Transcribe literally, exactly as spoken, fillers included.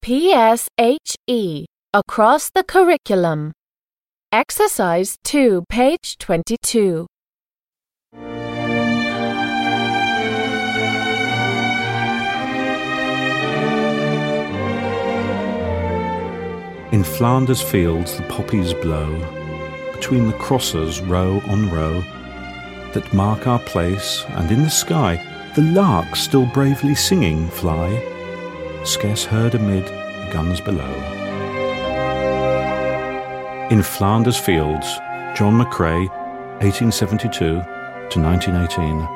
P S H E across the curriculum. Exercise two, page twenty-two. In Flanders fields the poppies blow, between the crosses row on row, that mark our place, and in the sky the larks still bravely singing fly, scarce heard amid the guns below. In Flanders fields, John McCrae, eighteen seventy-two to nineteen eighteen.